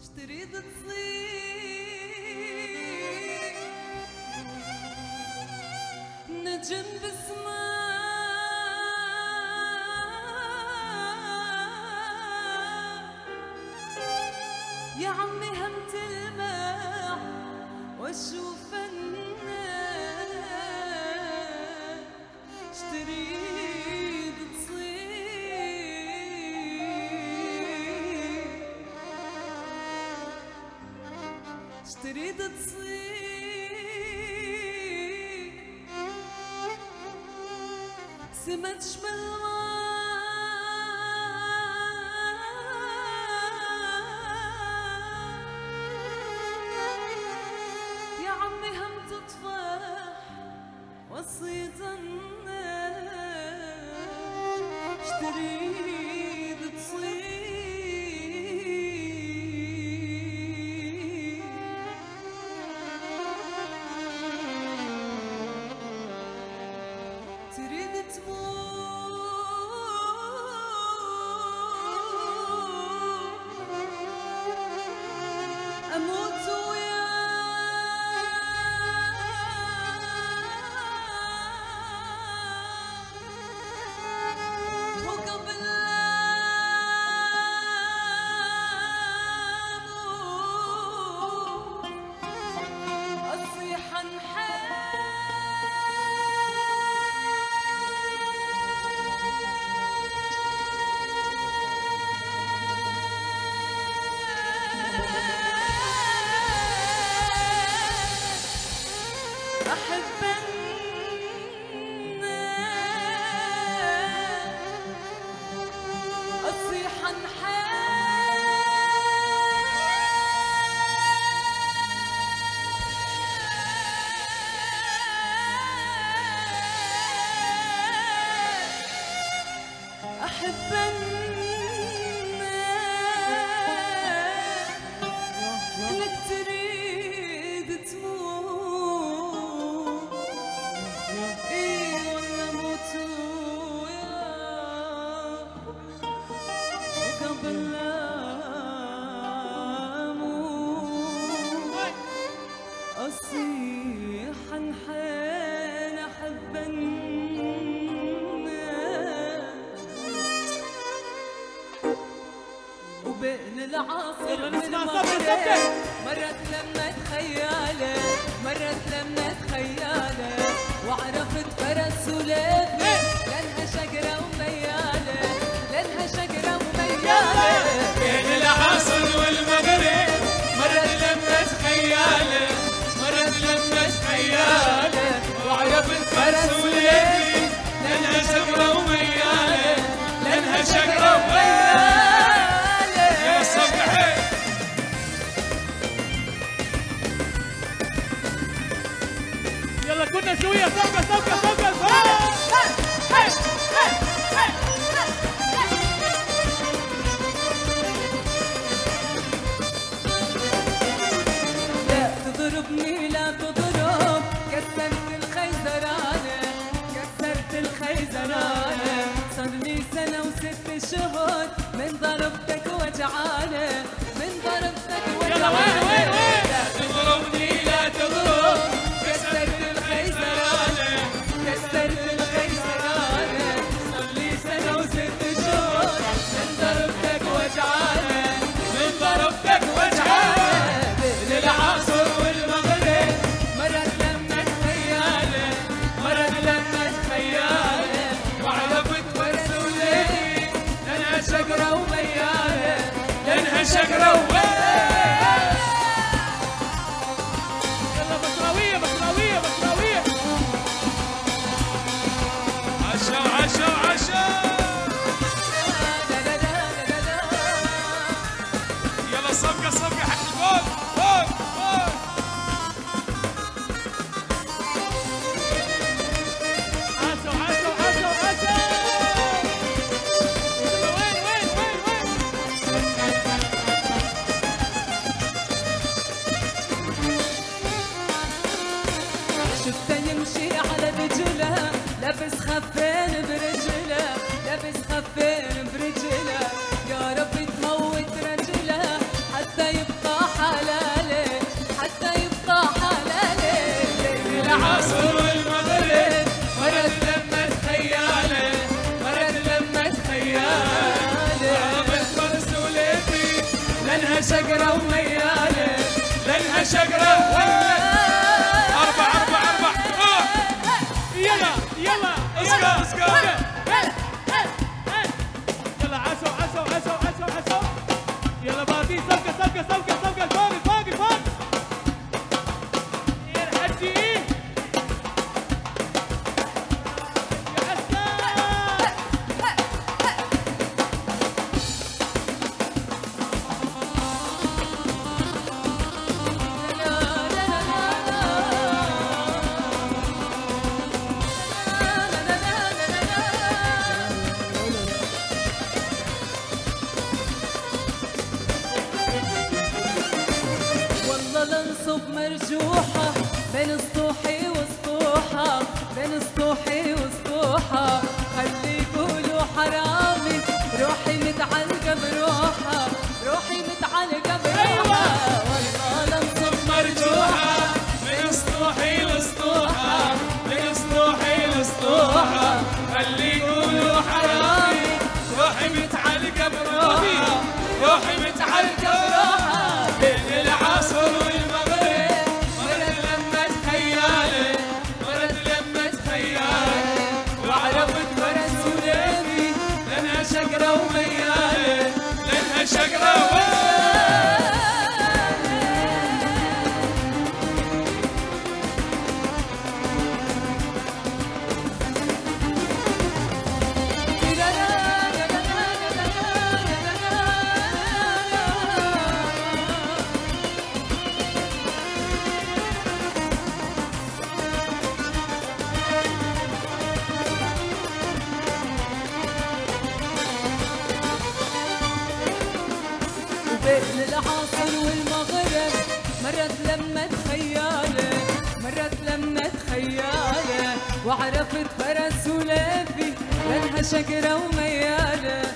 تريد تصير نجم بسماء يا عمي هم تلمع واشوف الناس تريد تريد تصير سما تشمل يا عمي هم تطفح وصيت الناس تريد تصير أموت وياك وقبل لا أموت أصيح أحب أصيح أحب إنك تريد تموت إيه ولا موت وقبل لا أموت أصيح حين أحب وبين العاصر والمغرب مرت لما تخياله مرت لما تخياله وعرفت فرس وليفي لانها شقرة وميالة لانها شقرة وميالة بين العاصر والمغرب مرت لما تخياله مرت لما تخياله وعرفت فرس وليفي لانها شقرة وميالة لانها شقرة وميالة يا صبحي يلا كنا سوية صفقة صفقة صفقة لا تضربني لا تضرب كسرت الخيزرانة كسرت الخيزرانة صار لي سنة وست شهور من ضربتك وجعانة من ضربتك وجعانة لا تضربني لا تضرب كسرت الخيزرانة كسرت الخيزرانة صار لي سنة وست شهور من ضربتك وجعانة من ضربتك وجعانة بين العاصر والمغرب مرت لما تخياله مرت لما تخياله وعرفت فرس وليفي لانها شقرة وميالة لانها شقرة وميالة يلا بكراوية بكراوية بكراوية عشا وعشا وعشا يلا صفقة صفقة حق الجول جول جول عشا وعشا وعشا وعشا وين وين وين وين شفته يمشي على رجله لابس خفين برجله لابس خفين برجله يا رب تموت رجله حتى يبقى شقرة وميالة لانها شقرة. 4 يلا يلا اسكا اسكا. يلا عسو عسو عسو عسو عسو. يلا بادي سبقة سبقة سبقة سبقة فوق فوق فوق. يا الحجي يا عسكر. والله لنصب مرجوحة بين سطوحي وسطوحة، بين سطوحي وسطوحة، خلي يقولوا حرامي روحي متعلقة بروحها، روحي متعلقة بروحها. والله لنصب مرجوحة من سطوحي لسطوحة، من سطوحي لسطوحة، خلي يقولوا حرامي روحي متعلقة بروحها، روحي متعلقة بروحها. بين العصر والمغرب مرت لمة خيالي، مرت لمة خيالي، وعرفت فرس وليلي لانها شقرة وميالي، لانها شقرة بين العصر والمغرب مرت لمة خيالة، مرت لمة خيالة، وعرفت فرس وليفي لانها شقرة وميالة،